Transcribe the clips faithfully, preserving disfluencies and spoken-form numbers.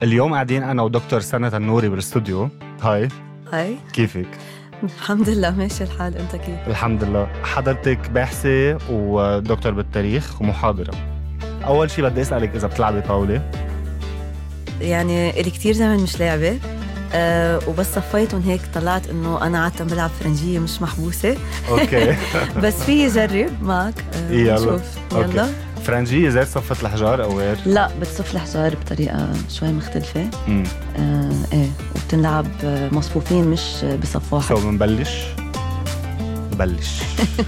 اليوم قاعدين أنا ودكتور سنة النوري بالاستوديو. هاي هاي، كيفك؟ الحمد لله ماشي الحال. أنت كيف؟ الحمد لله. حضرتك باحثة ودكتور بالتاريخ ومحاضرة. أول شي بدي أسألك إذا بتلعبي طاولة؟ يعني إلي كتير زمان مش لاعبة، أه وبس صفيت هيك طلعت إنه أنا عادة بلعب فرنجية مش محبوسة. أوكي. بس في جرب معك. أه يلا نشوف. يلا. فرنجية زي صفة الحجار أو غير؟ لا، بتصف الحجار بطريقة شوي مختلفة. امم آه ايه وبتنلعب مصفوفين مش بصف واحد. سو بنبلش نبلش.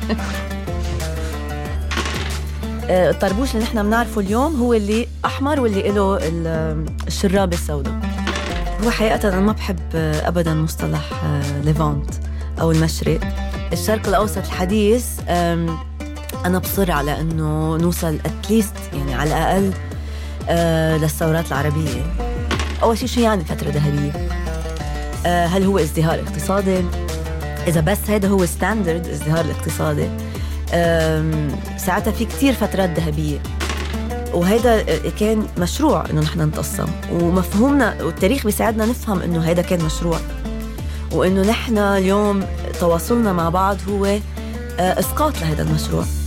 آه الطربوش اللي نحن بنعرفه اليوم هو اللي أحمر واللي له الشرابة السوداء. هو حقيقة أنا ما بحب أبدا مصطلح ليفانت أو المشرق. الشرق الأوسط الحديث أنا بصر على أنه نوصل أتليست يعني على الأقل أه للثورات العربية. أول شيء شو يعني فترة ذهبية؟ أه هل هو ازدهار اقتصادي؟ إذا بس هذا هو ستاندرد ازدهار الاقتصادي، ساعتها في كتير فترات ذهبية، وهذا كان مشروع إنه نحن نتقسم، ومفهومنا والتاريخ بيساعدنا نفهم إنه هذا كان مشروع، وإنه نحن اليوم تواصلنا مع بعض هو إسقاط لهذا المشروع.